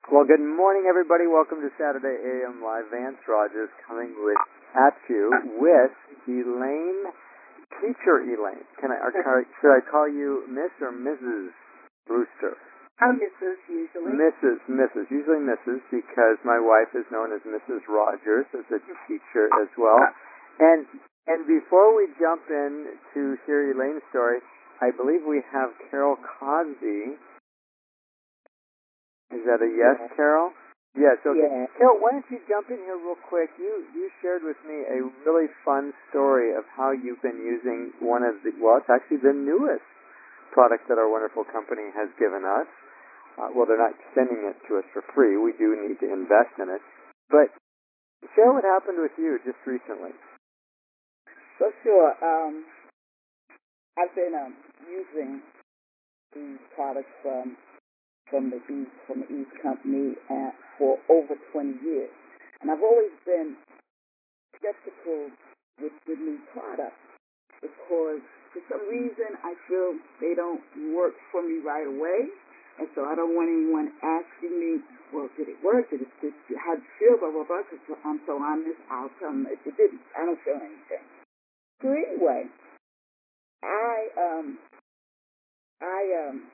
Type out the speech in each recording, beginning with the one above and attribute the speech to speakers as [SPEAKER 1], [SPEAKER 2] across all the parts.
[SPEAKER 1] Well, good morning, everybody. Welcome to Saturday AM Live. Vance Rogers coming at you with Elaine, teacher Elaine. Should I call you Miss or Mrs. Brewster?
[SPEAKER 2] I'm Mrs. usually.
[SPEAKER 1] Mrs. Usually Mrs. because my wife is known as Mrs. Rogers as a teacher as well. And before we jump in to hear Elaine's story, I believe we have Carol Cosby. Is that a yes, Carol? Yes. Okay.
[SPEAKER 2] Yes.
[SPEAKER 1] Carol, why don't you jump in here real quick? You shared with me a really fun story of how you've been using one of it's actually the newest product that our wonderful company has given us. Well, they're not sending it to us for free. We do need to invest in it. But share what happened with you just recently.
[SPEAKER 2] So sure. I've been using these products from the East Company for over 20 years, and I've always been skeptical with the new products because for some reason I feel they don't work for me right away, and so I don't want anyone asking me, well, did it work? Did it? How did you feel? Blah blah blah. Because I'm so honest, I'll tell them if it didn't. I don't feel anything. So anyway, I um I um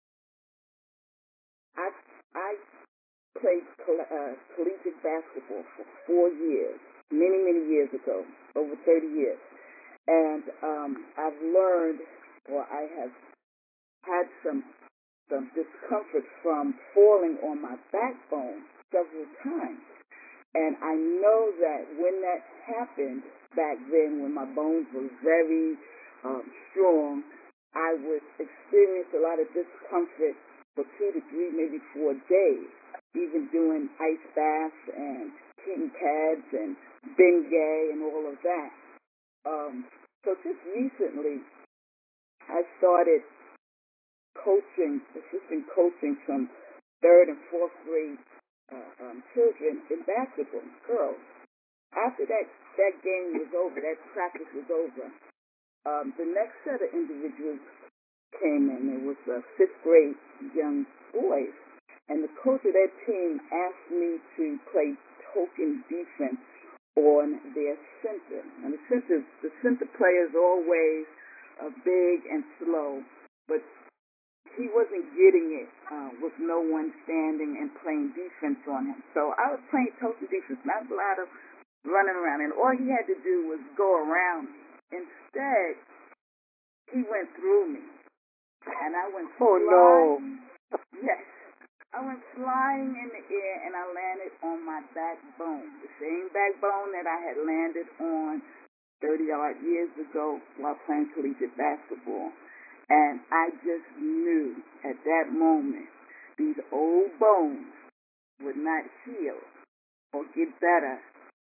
[SPEAKER 2] I I played collegiate basketball for 4 years, many years ago, over 30 years, and I've learned, or I have had some discomfort from falling on my backbone several times, and I know that when that happened back then, when my bones were very strong, I would experience a lot of discomfort for 2 to 3, maybe 4 days, even doing ice baths and heating pads and Bengay and all of that. So just recently, I started assistant coaching some third and fourth grade children in basketball, girls. After that game was over, that practice was over, the next set of individuals came in. It was fifth grade young boys, and the coach of that team asked me to play token defense on their center. And the center player is always big and slow, but he wasn't getting it with no one standing and playing defense on him. So I was playing token defense, not a lot of running around, and all he had to do was go around me. Instead, he went through me, and I went flying.
[SPEAKER 1] Oh, no.
[SPEAKER 2] Yes. I went flying in the air, and I landed on my backbone, the same backbone that I had landed on 30-odd years ago while playing collegiate basketball. And I just knew at that moment these old bones would not heal or get better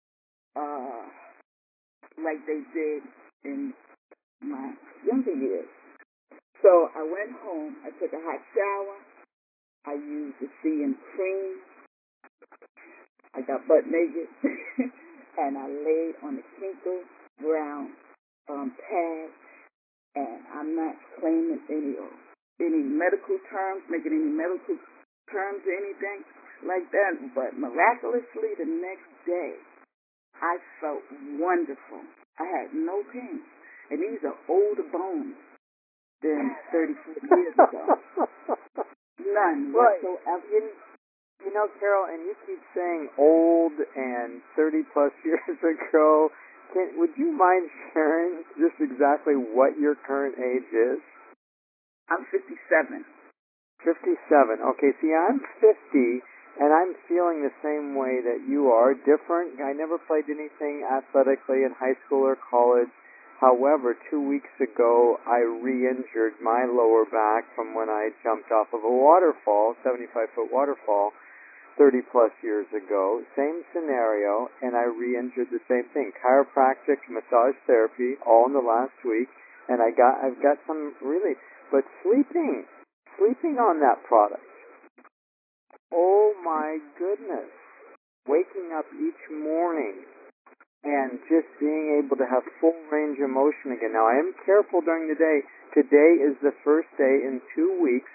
[SPEAKER 2] like they did in my younger years. So I went home. I took a hot shower. I used the sea and cream. I got butt naked, and I laid on the crinkle brown pad. And I'm not claiming any medical terms, making any medical terms or anything like that. But miraculously, the next day, I felt wonderful. I had no pain, and these are older bones than 34 years ago. None whatsoever.
[SPEAKER 1] You know, Carol, and you keep saying old and 30 plus years ago. Would you mind sharing just exactly what your current age is?
[SPEAKER 2] I'm 57.
[SPEAKER 1] 57. Okay, see, I'm 50, and I'm feeling the same way that you are. Different. I never played anything athletically in high school or college. However, 2 weeks ago, I re-injured my lower back from when I jumped off of a waterfall, 75-foot waterfall, 30 plus years ago. Same scenario, and I re-injured the same thing. Chiropractic, massage therapy, all in the last week, and I've got some really, but sleeping on that product. Oh my goodness. Waking up each morning and just being able to have full range of motion again. Now, I am careful during the day. Today is the first day in 2 weeks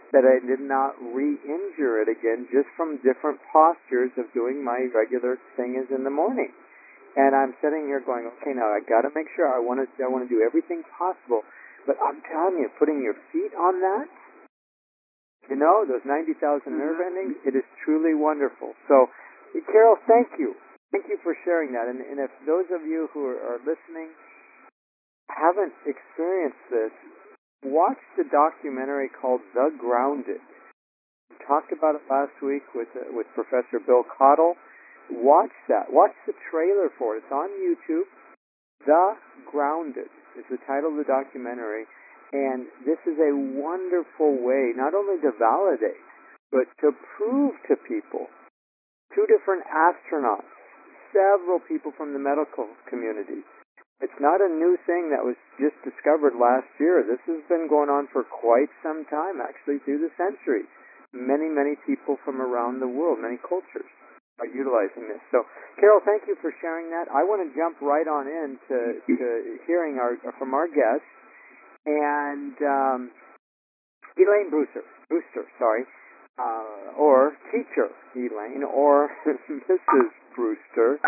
[SPEAKER 1] that I did not re-injure it again just from different postures of doing my regular thing as in the morning. And I'm sitting here going, okay, now I got to make sure I want to do everything possible. But I'm telling you, putting your feet on that, those 90,000 nerve endings, it is truly wonderful. So, Carol, thank you. Thank you for sharing that. And if those of you who are listening haven't experienced this, watch the documentary called The Grounded. We talked about it last week with Professor Bill Cottle. Watch that. Watch the trailer for it. It's on YouTube. The Grounded is the title of the documentary. And this is a wonderful way not only to validate, but to prove to people. 2 different astronauts, several people from the medical community. It's not a new thing that was just discovered last year. This has been going on for quite some time, actually through the centuries. Many, many people from around the world, many cultures are utilizing this. So, Carol, thank you for sharing that. I want to jump right on into hearing from our guest. And Elaine Brewster, or teacher Elaine, or Mrs. Brewster.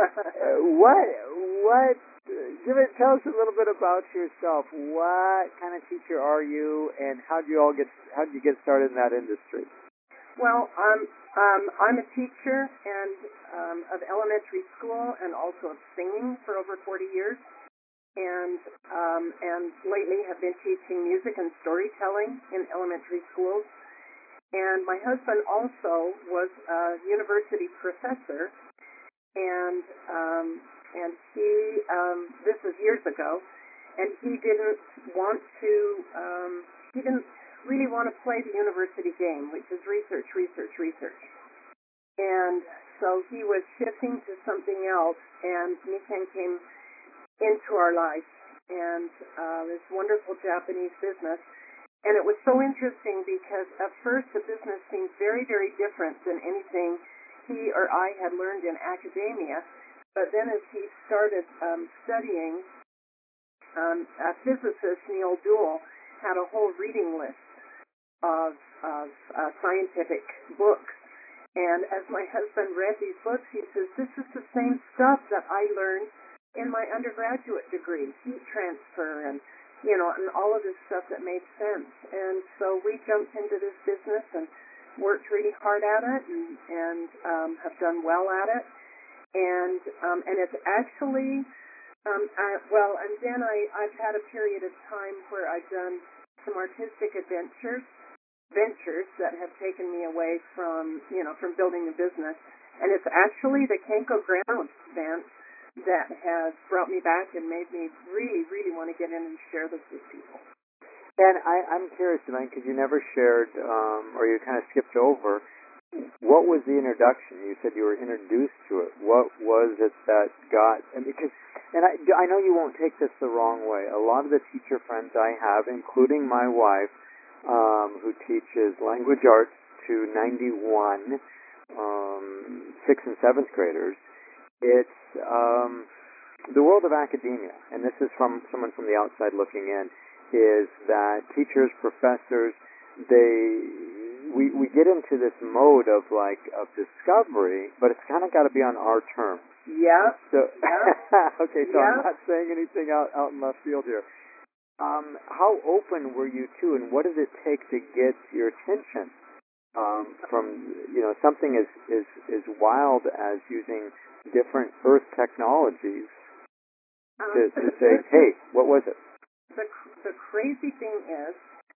[SPEAKER 1] What? Tell us a little bit about yourself. What kind of teacher are you, and how did you get started in that industry?
[SPEAKER 3] Well, I'm a teacher and of elementary school and also of singing for over 40 years. And lately have been teaching music and storytelling in elementary schools. And my husband also was a university professor, and he this was years ago, and he didn't really want to play the university game, which is research. And so he was shifting to something else, and Nikken came into our life, and this wonderful Japanese business. And it was so interesting because at first the business seemed very, very different than anything he or I had learned in academia. But then as he started studying, a physicist, Neil Duell, had a whole reading list of scientific books. And as my husband read these books, he says, this is the same stuff that I learned in my undergraduate degree, heat transfer and all of this stuff that made sense. And so we jumped into this business and worked really hard at it and have done well at it. And it's actually, and then I've had a period of time where I've done some artistic ventures that have taken me away from building the business. And it's actually the Kenko Ground Dance that has brought me back and made me really, really want to get in and share this with people.
[SPEAKER 1] And I'm curious, Elaine, because you never shared, or you kind of skipped over, what was the introduction? You said you were introduced to it. What was it that got, and I know you won't take this the wrong way. A lot of the teacher friends I have, including my wife, who teaches language arts to 91 6th and 7th graders, it's the world of academia, and this is from someone from the outside looking in, is that teachers, professors, we get into this mode of discovery, but it's kind of got to be on our terms.
[SPEAKER 3] Yeah.
[SPEAKER 1] So
[SPEAKER 3] yeah.
[SPEAKER 1] Okay, so yeah. I'm not saying anything out in left field here. How open were you to, and what did it take to get your attention from something as wild as using different Earth technologies to say, hey, what was it?
[SPEAKER 3] The crazy thing is,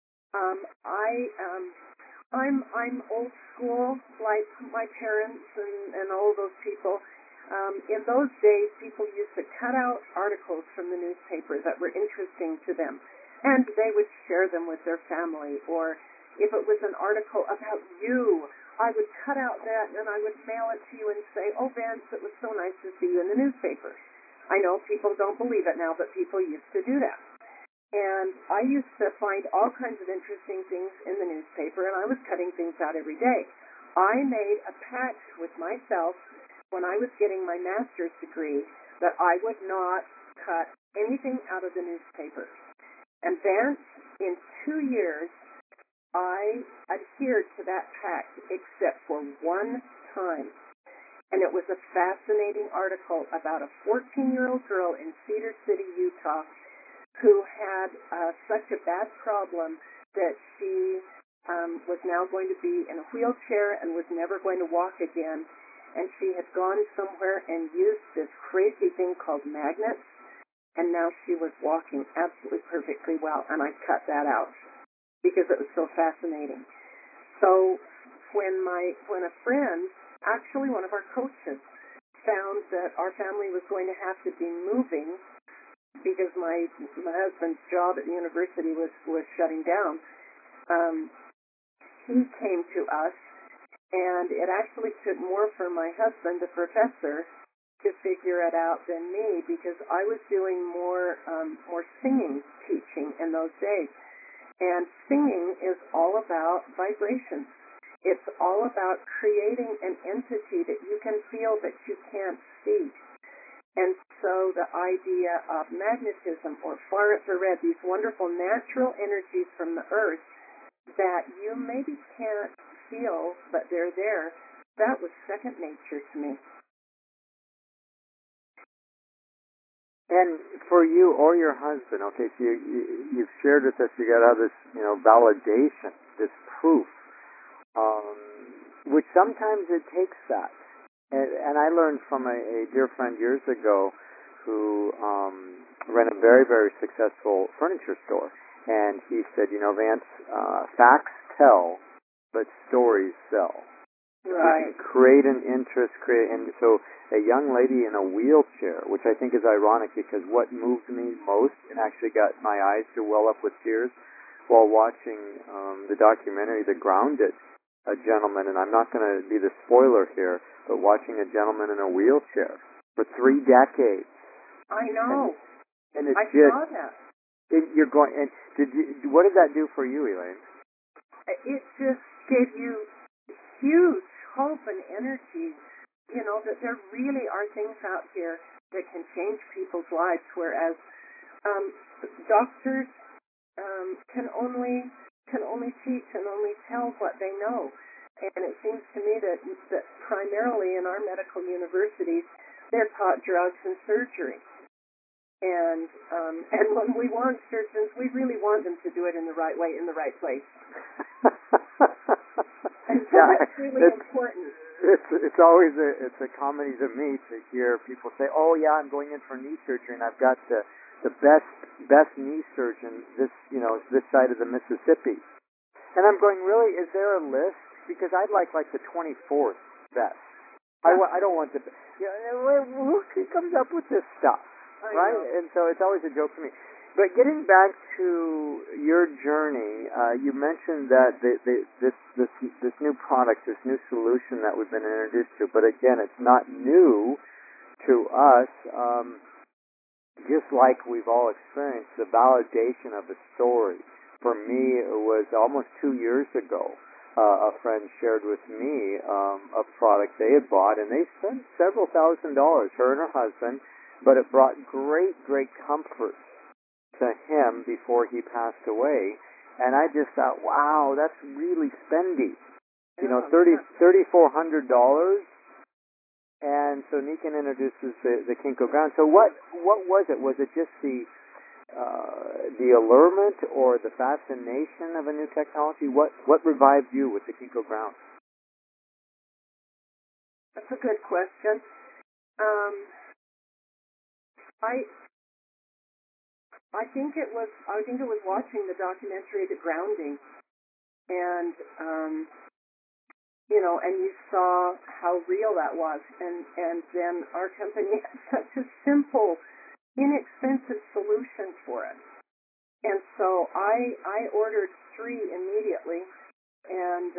[SPEAKER 3] I'm old school, like my parents and all those people. In those days, people used to cut out articles from the newspaper that were interesting to them, and they would share them with their family. Or if it was an article about you, I would cut out that and I would mail it to you and say, oh, Vince, it was so nice to see you in the newspaper. I know people don't believe it now, but people used to do that. And I used to find all kinds of interesting things in the newspaper, and I was cutting things out every day. I made a pact with myself when I was getting my master's degree that I would not cut anything out of the newspaper. And then, in 2 years, I adhered to that pact except for one time. And it was a fascinating article about a 14-year-old girl in Cedar City, Utah, who had such a bad problem that she was now going to be in a wheelchair and was never going to walk again. And she had gone somewhere and used this crazy thing called magnets, and now she was walking absolutely perfectly well. And I cut that out because it was so fascinating. So when a friend, actually one of our coaches, found that our family was going to have to be moving because my husband's job at the university was shutting down, he came to us, and it actually took more for my husband, the professor, to figure it out than me, because I was doing more singing teaching in those days. And singing is all about vibration. It's all about creating an entity that you can feel but you can't see. And so the idea of magnetism or far infrared, these wonderful natural energies from the earth that you maybe can't feel but they're there, that was second nature to me.
[SPEAKER 1] And for you or your husband, okay, so you've shared with us, you got to have this, validation, this proof, which sometimes it takes that. And I learned from a dear friend years ago who ran a very, very successful furniture store. And he said, Vance, facts tell, but stories sell.
[SPEAKER 3] Right.
[SPEAKER 1] Create an interest, and so a young lady in a wheelchair, which I think is ironic because what moved me most and actually got my eyes to well up with tears while watching the documentary The Grounded, a gentleman, and I'm not going to be the spoiler here, but watching a gentleman in a wheelchair for 3 decades.
[SPEAKER 3] I know.
[SPEAKER 1] And it's
[SPEAKER 3] I
[SPEAKER 1] just,
[SPEAKER 3] saw that.
[SPEAKER 1] You're going, and what did that do for you, Elaine?
[SPEAKER 3] It just gave you huge hope and energy, that there really are things out here that can change people's lives, whereas doctors can only teach and only tell what they know. And it seems to me that primarily in our medical universities, they're taught drugs and surgery. And when we want surgeons, we really want them to do it in the right way, in the right place. And so that's really important.
[SPEAKER 1] It's always a comedy to me to hear people say, "Oh yeah, I'm going in for knee surgery, and I've got the best knee surgeon this side of the Mississippi." And I'm going, really? Is there a list? Because I'd like the 24th best. I don't want the. Who comes up with this stuff, right? And so it's always a joke for me. But getting back to your journey, you mentioned that this new product, this new solution that we've been introduced to, but again, it's not new to us. Just like we've all experienced the validation of a story. For me, it was almost 2 years ago. A friend shared with me a product they had bought, and they spent several $1,000s, her and her husband, but it brought great, great comfort to him before he passed away. And I just thought, wow, that's really spendy. $3,400. And so Nikan introduces the Kinko Ground. So what was it? Was it just the allurement or the fascination of a new technology? What revived you with the Kinko Ground?
[SPEAKER 3] That's a good question. I think it was watching the documentary The Grounding, and and you saw how real that was, and then our company had such a simple, inexpensive solution for it. And so I ordered 3 immediately, and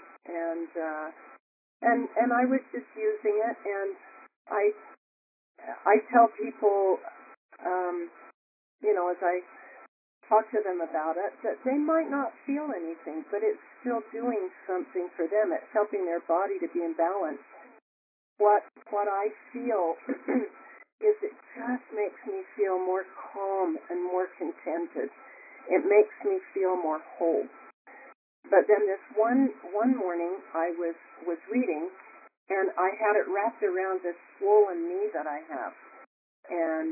[SPEAKER 3] I was just using it, and I tell people, as I talk to them about it, that they might not feel anything, but it's still doing something for them. It's helping their body to be in balance. What I feel is it just makes me feel more calm and more contented. It makes me feel more whole. But then this one morning I was reading, and I had it wrapped around this swollen knee that I have, and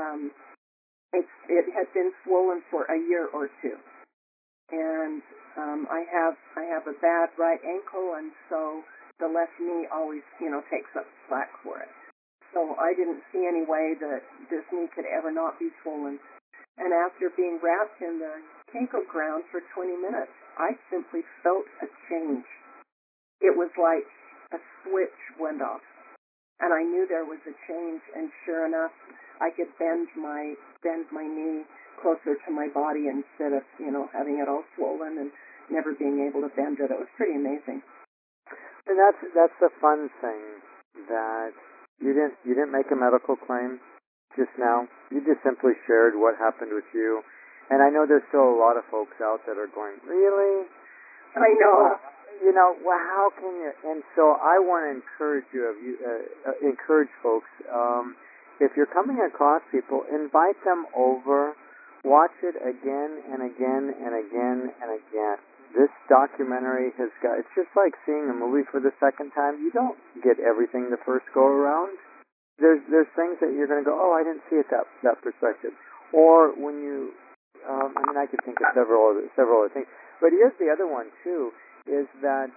[SPEAKER 3] it had been swollen for a year or two, and I have a bad right ankle, and so the left knee always takes up slack for it. So I didn't see any way that this knee could ever not be swollen. And after being wrapped in the Kenko ground for 20 minutes, I simply felt a change. It was like a switch went off, and I knew there was a change. And sure enough, I could bend my knee closer to my body instead of having it all swollen and never being able to bend it. It was pretty amazing.
[SPEAKER 1] And that's the fun thing, that you didn't make a medical claim just now. You just simply shared what happened with you. And I know there's still a lot of folks out that are going, really?
[SPEAKER 3] I know.
[SPEAKER 1] Well, how can you? And so I want to encourage encourage folks. If you're coming across people, invite them over. Watch it again and again and again and again. This documentary it's just like seeing a movie for the second time. You don't get everything the first go around. There's things that you're going to go, oh, I didn't see it that perspective. Or when you, I could think of several other things. But here's the other one too, is that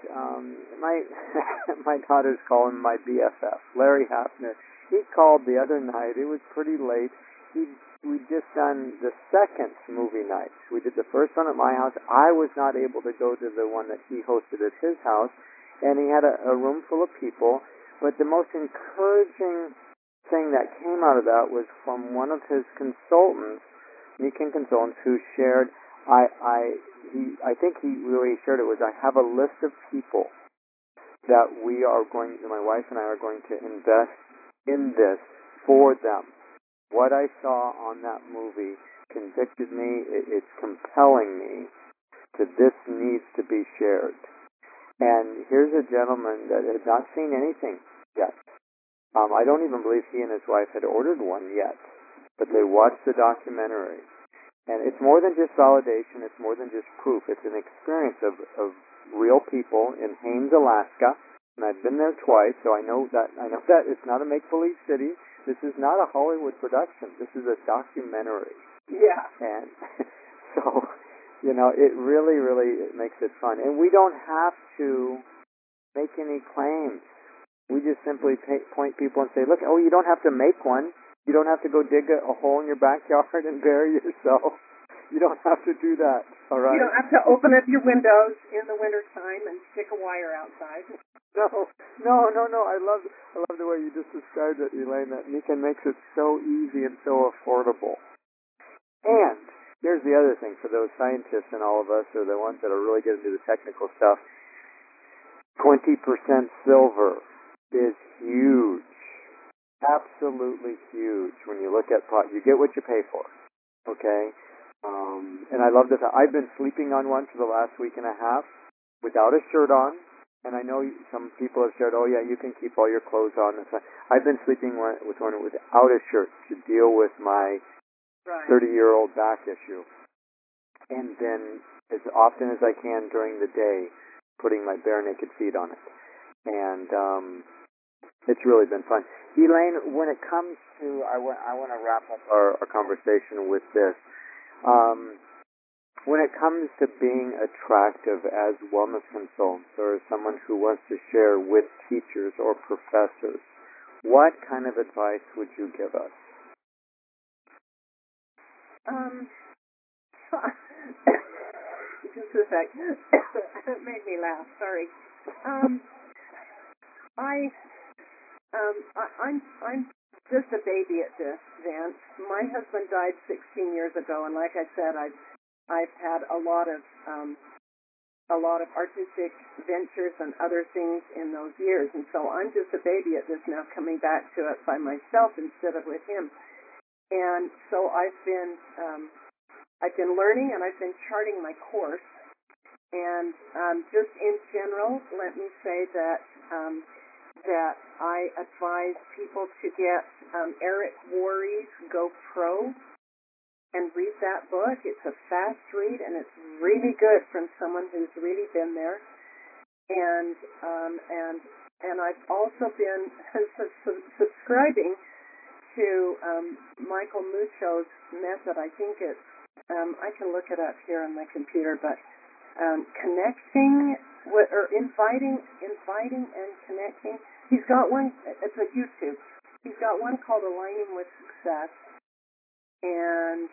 [SPEAKER 1] my daughter's calling my BFF, Larry Hafner. He called the other night. It was pretty late. We'd just done the second movie night. We did the first one at my house. I was not able to go to the one that he hosted at his house, and he had a room full of people. But the most encouraging thing that came out of that was from one of his consultants, Nikan consultants, who shared. I think he really shared it was, I have a list of people that my wife and I are going to invest in this for them. What I saw on that movie convicted me. It's compelling me that this needs to be shared. And here's a gentleman that had not seen anything yet. I don't even believe he and his wife had ordered one yet, but they watched the documentary. And it's more than just validation. It's more than just proof. It's an experience of real people in Haines, Alaska. And I've been there twice, so I know that it's not a make-believe city. This is not a Hollywood production. This is a documentary.
[SPEAKER 3] Yeah.
[SPEAKER 1] And so, it really, really makes it fun. And we don't have to make any claims. We just simply point people and say, look, you don't have to make one. You don't have to go dig a hole in your backyard and bury yourself. You don't have to do that, all right?
[SPEAKER 3] You don't have to open up your windows in the wintertime and stick a wire outside.
[SPEAKER 1] No. I love the way you just described it, Elaine. That Nikan makes it so easy and so affordable. And here's the other thing for those scientists and all of us, or the ones that are really getting into the technical stuff. 20% silver is huge. Absolutely huge. When you look at pot, you get what you pay for. Okay? And I love this. I've been sleeping on one for the last week and a half without a shirt on. And I know some people have shared, oh yeah, you can keep all your clothes on. I've been sleeping with one without a shirt to deal with my 30-year-old back issue. And then as often as I can during the day, putting my bare naked feet on it. And it's really been fun. Elaine, when it comes to, I want to wrap up our conversation with this. When it comes to being attractive as wellness consultants or as someone who wants to share with teachers or professors, what kind of advice would you give us?
[SPEAKER 3] Just a sec. That made me laugh. Sorry. I'm just a baby at this, Vance. My husband died 16 years ago, and like I said, I've had a lot of artistic ventures and other things in those years, and so I'm just a baby at this now, coming back to it by myself instead of with him. And so I've been learning, and I've been charting my course. And just in general, let me say that I advise people to get Eric Worre's GoPro. and read that book. It's a fast read, and it's really good from someone who's really been there. And I've also been subscribing to Michael Mucho's method. I think it's I can look it up here on my computer, but connecting or inviting and connecting. He's got one. It's a YouTube. He's got one called Aligning with Success, and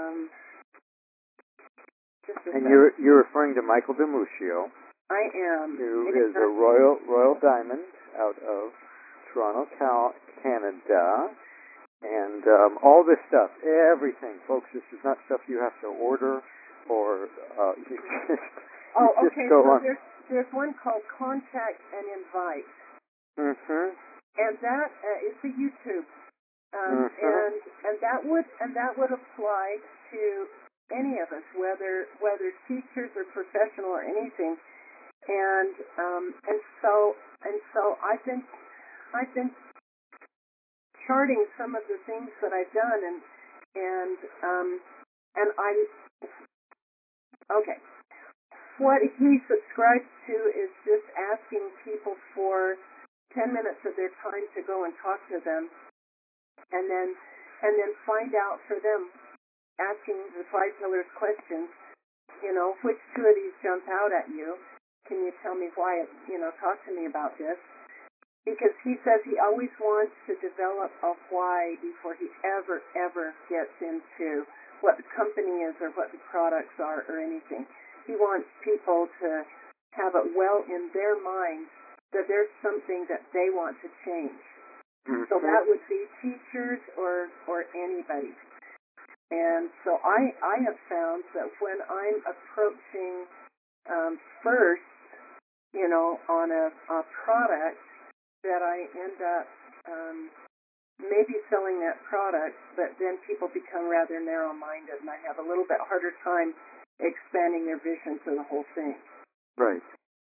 [SPEAKER 1] and you're referring to Michael DeMuccio.
[SPEAKER 3] I am.
[SPEAKER 1] Who is a Royal Diamond out of Toronto, Canada. And all this stuff, everything, folks, this is not stuff you have to order or you just go on.
[SPEAKER 3] There's one called Contact and Invite.
[SPEAKER 1] Mm-hmm.
[SPEAKER 3] And that is a YouTube. And that would apply to any of us, whether teachers or professional or anything. And so I've been charting some of the things that I've done, and I okay. What he subscribes to is just asking people for 10 minutes of their time to go and talk to them, and then find out for them, asking the 5 pillars questions. You know, which 2 of these jump out at you? Can you tell me why? Talk to me about this. Because he says he always wants to develop a why before he ever gets into what the company is or what the products are or anything. He wants people to have it well in their mind that there's something that they want to change. So that would be teachers or anybody. And so I have found that when I'm approaching first, on a product, that I end up maybe selling that product, but then people become rather narrow-minded, and I have a little bit harder time expanding their vision to the whole thing.
[SPEAKER 1] Right.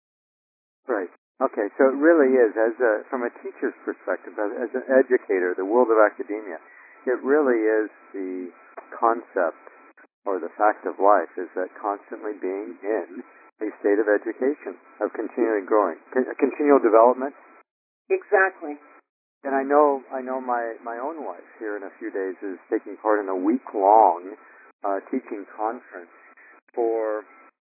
[SPEAKER 1] Okay, so it really is, from a teacher's perspective, as an educator, the world of academia, it really is the concept or the fact of life is that constantly being in a state of education, of continually growing, continual development.
[SPEAKER 3] Exactly.
[SPEAKER 1] And I know my own wife here in a few days is taking part in a week-long teaching conference for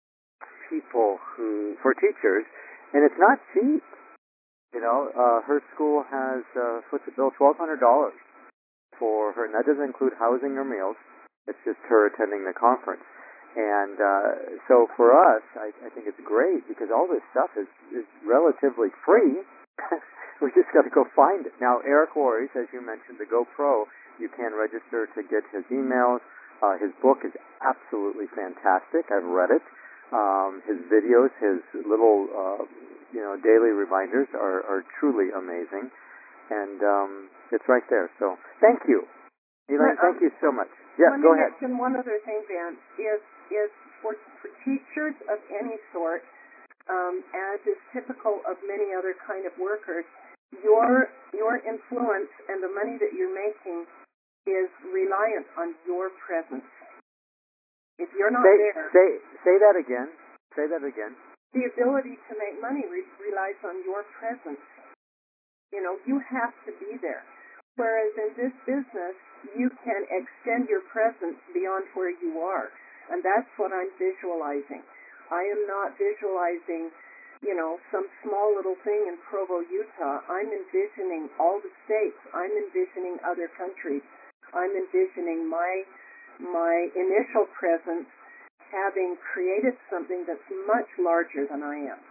[SPEAKER 1] teachers, and it's not cheap. Her school has foots the bill $1,200 for her, and that doesn't include housing or meals. It's just her attending the conference. And so for us, I think it's great because all this stuff is relatively free. We just got to go find it. Now, Eric Worre, as you mentioned, the GoPro, you can register to get his emails. His book is absolutely fantastic. I've read it. His videos, his little, daily reminders are truly amazing. And it's right there. So thank you. Elaine, thank you so much. Yeah, go ahead.
[SPEAKER 3] Let me mention one other thing, Van, is for teachers of any sort, as is typical of many other kind of workers, your influence and the money that you're making is reliant on your presence. If you're not there...
[SPEAKER 1] Say that again. Say that again.
[SPEAKER 3] The ability to make money relies on your presence. You have to be there. Whereas in this business, you can extend your presence beyond where you are. And that's what I'm visualizing. I am not visualizing, some small little thing in Provo, Utah. I'm envisioning all the states. I'm envisioning other countries. I'm envisioning my initial presence having created something that's much larger than I am.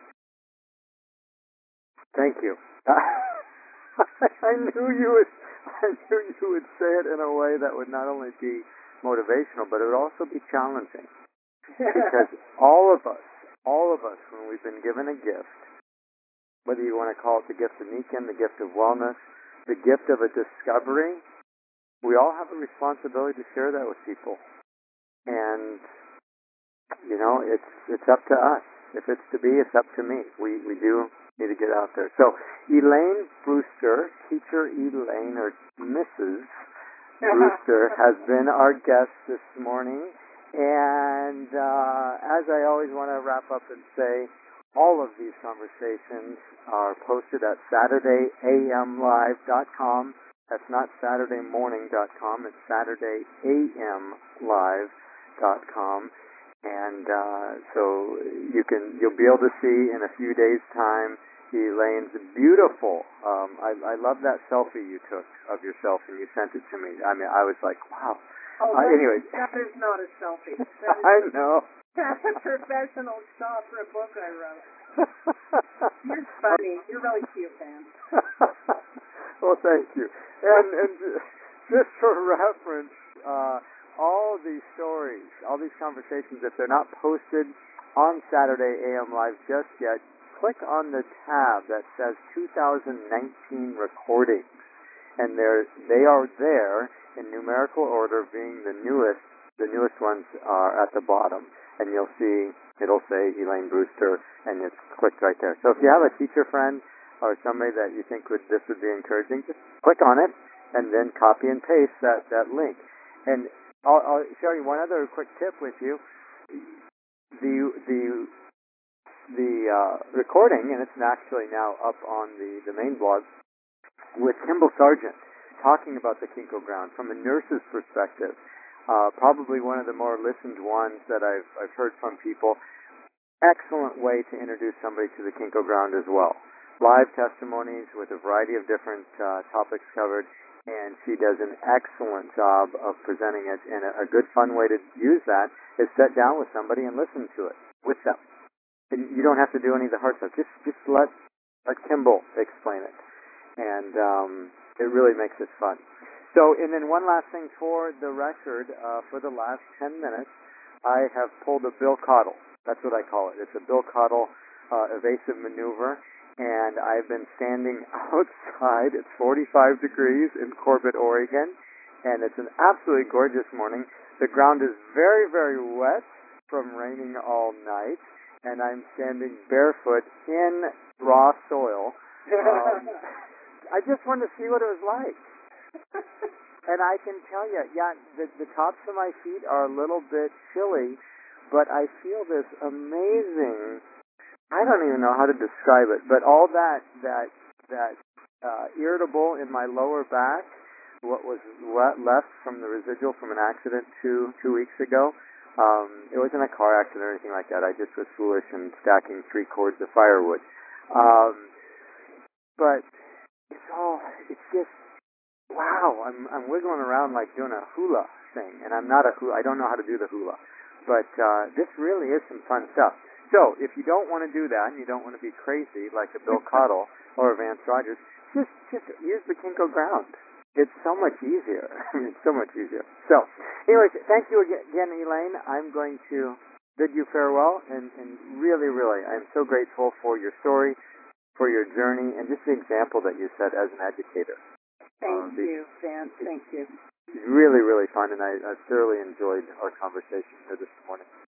[SPEAKER 1] Thank you. I knew you would say it in a way that would not only be motivational, but it would also be challenging. Because all of us, when we've been given a gift, whether you want to call it the gift of Nichiren, the gift of wellness, the gift of a discovery, we all have a responsibility to share that with people. And, it's up to us. If it's to be, it's up to me. We do need to get out there. So, Elaine Brewster, teacher Elaine, or Mrs. Brewster has been our guest this morning. And as I always want to wrap up and say, all of these conversations are posted at SaturdayAMLive.com. That's not SaturdayMorning.com. It's SaturdayAMLive.com. And so you'll be able to see in a few days' time Elaine's beautiful. I love that selfie you took of yourself and you sent it to me. I mean, I was like, wow. Anyway,
[SPEAKER 3] that is not a selfie.
[SPEAKER 1] I know.
[SPEAKER 3] That's a professional shot for a book I wrote. You're funny. You're really cute, Dan.
[SPEAKER 1] Well, thank you. And just for reference, all these stories, all these conversations, if they're not posted on Saturday AM Live just yet, click on the tab that says 2019 recordings, and they are there in numerical order, being the newest ones are at the bottom, and you'll see it'll say Elaine Brewster, and it's clicked right there. So if you have a teacher friend or somebody that you think this would be encouraging, just click on it and then copy and paste that link. And I'll share you one other quick tip with you. The recording, and it's actually now up on the main blog, with Kimball Sargent, talking about the Kinko Ground from a nurse's perspective. Probably one of the more listened ones that I've heard from people. Excellent way to introduce somebody to the Kinko Ground as well. Live testimonies with a variety of different topics covered, and she does an excellent job of presenting it. And a good fun way to use that is sit down with somebody and listen to it with them. And you don't have to do any of the hard stuff. Just let Kimball explain it, and it really makes it fun. So, and then one last thing for the record, for the last 10 minutes, I have pulled a Bill Cottle. That's what I call it. It's a Bill Cottle evasive maneuver, and I've been standing outside. It's 45 degrees in Corbett, Oregon, and it's an absolutely gorgeous morning. The ground is very, very wet from raining all night, and I'm standing barefoot in raw soil. I just wanted to see what it was like. And I can tell you, the tops of my feet are a little bit chilly, but I feel this amazing, I don't even know how to describe it, but all that irritable in my lower back, what was left from the residual from an accident two weeks ago, it wasn't a car accident or anything like that. I just was foolish and stacking 3 cords of firewood. But it's just, wow, I'm wiggling around like doing a hula thing, and I don't know how to do the hula, but this really is some fun stuff. So if you don't want to do that, and you don't want to be crazy like a Bill Cottle or a Vance Rogers, just use the Kinko Ground. It's so much easier. I mean, it's so much easier. So, anyways, thank you again, Elaine. I'm going to bid you farewell, and really, really, I'm so grateful for your story, for your journey, and just the example that you set as an educator.
[SPEAKER 3] Thank you, Vance. Thank you.
[SPEAKER 1] It's really, really fun, and I thoroughly enjoyed our conversation here this morning.